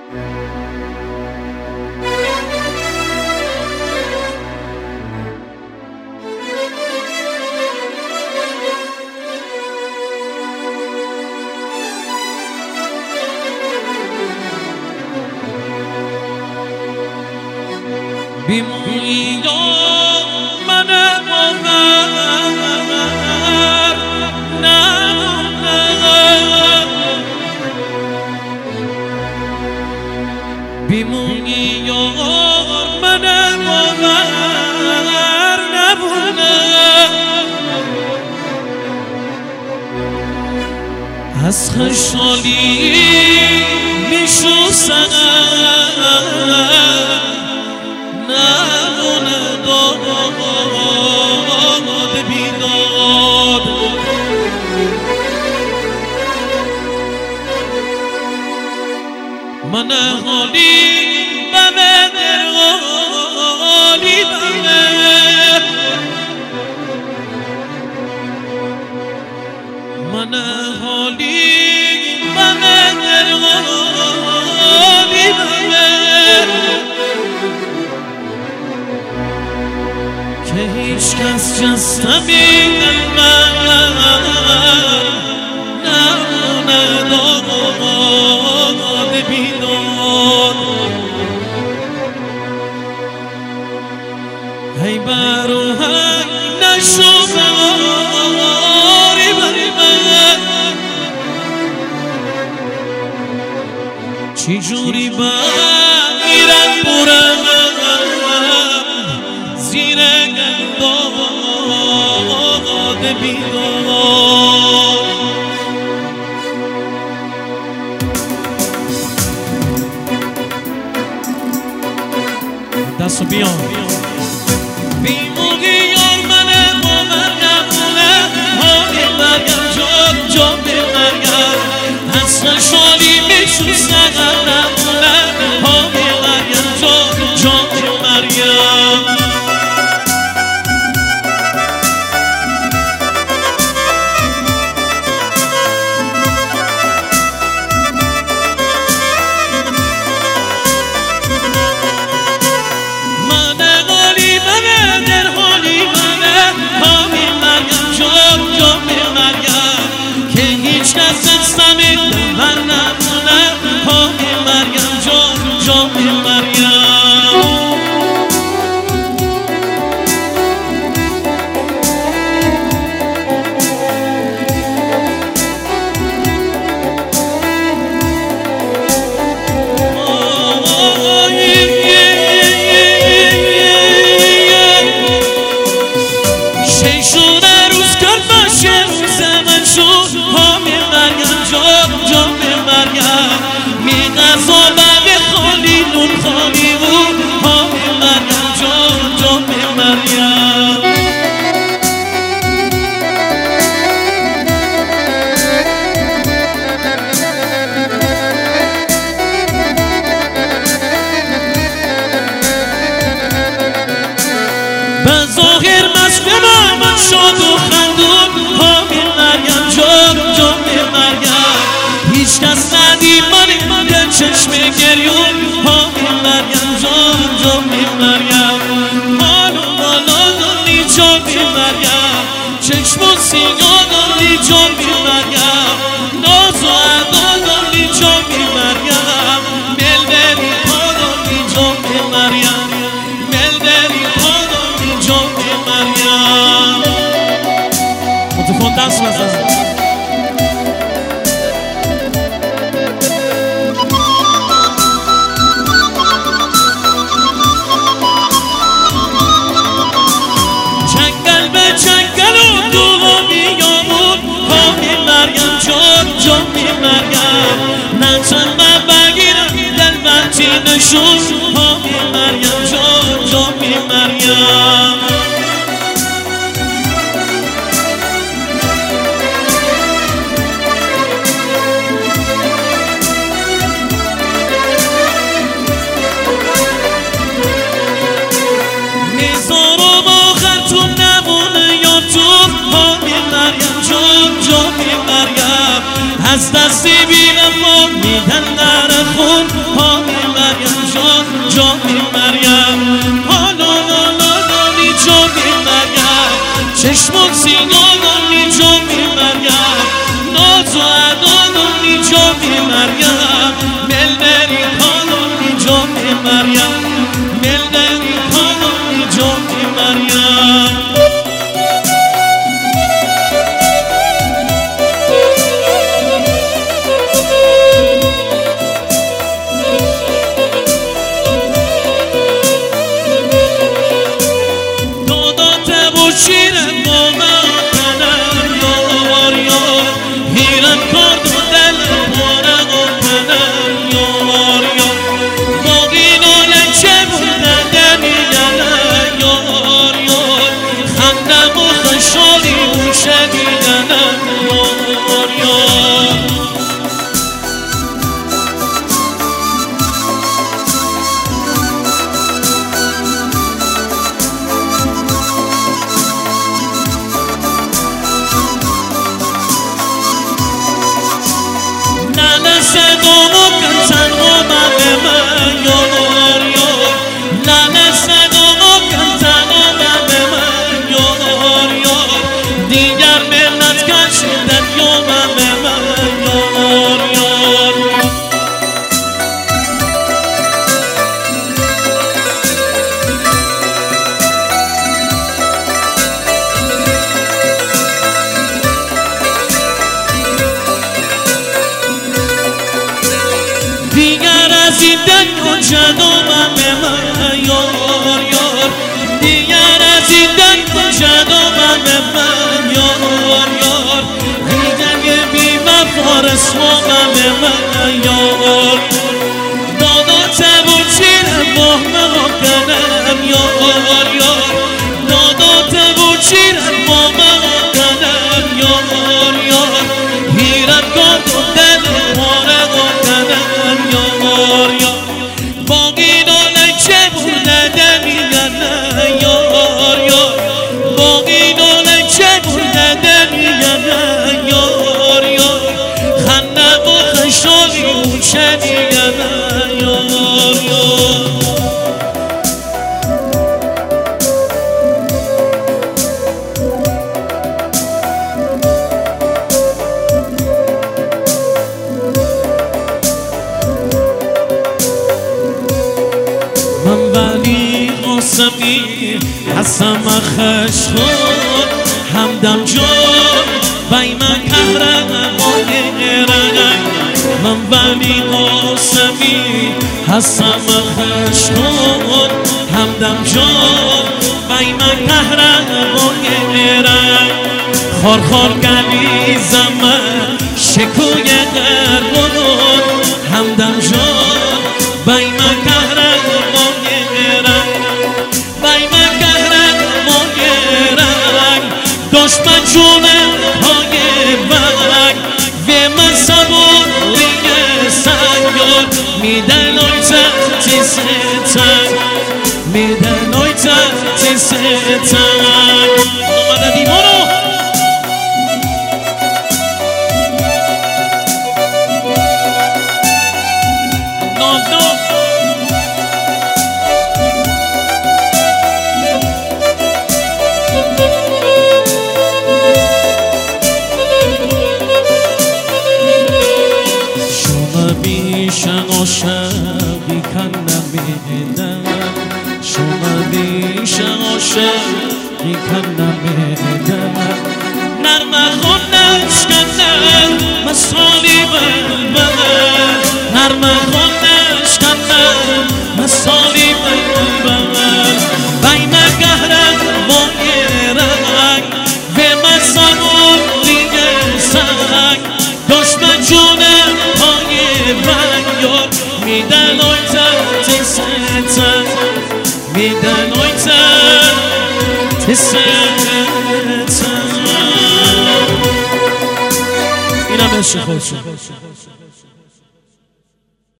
بیمونی من باور نمونه بیمونی من باور نمونه از خوشحالی میشوسن نمونه داد بیداد من حالی بمه در حالی بمه من حالی بمه در حالی بمه که هیچ کس جستمی من نمونه داد بیداد ای بروهنگ نشو باری بری من چی جوری بگیرم برم زیر گنداد بیداد دستو بیان بیمونی یار من باور نمونه حالی مرگم جا بمرگم از خوشحالی میشوسن نمونه حالی مرگم جا بمرگم شاد و خندون حامی مریم جا مریم هیچ کس ندیمانی در چشم گریون حامی مریم جا مریم حالو بالا داری جا مریم چشم و سیگا داری جا مریم ناز و عدا داری جا مریم ملدری پا داری جا مریم ملدری پا داری جا مریم متفون دست بزن جنگل به جنگل و دوغا بیامون حامی مریم جا مریم نچند من بگیرم دل بچی نشون حامی مریم جا مریم از دستی بیرم ما میدن در خون مریم ملدی کانی جانی مریم دیگر از این دنیا جدامم به من یار یار دیگر از این دنیا جدامم به من یار یار دیگر بی وفا رسوامم به من یار دادا تبوچیر مهمه کنم یار یار دادا تبوچیر مهمه کنم یار یار هیرت کن و دل پاره کنم یار یار باقی ناله چه بوده دمیانه یار یار باقی ناله چه بوده دمیانه یار یار خنده و خشالی موشه دیگنه یار یار من ولی قاسمی هستم خش خود همدم جان بای من قهرمان رنگ من ولی قاسمی هستم خش خود همدم جان بای من قهرمان رنگ خار خار گلی زمان شکوی قربان همدم جان بای من دشمن جونه های بنگ و من سبوری سنگار میدن آیتن تیستن میدن آیتن تیستن اومده دیوارو عاشقی کنم میدم شما بیشم عاشقی کنم میدم نرمه خونش کنم مسالی بلبل نرمه خونش کنم مسالی بلبل بین گهرم مای رنگ و مسامون لیگ سنگ دشمن جونم پای بنگ میدن آیتن تیستن میدن آیتن تیستن اینم عشق خودشون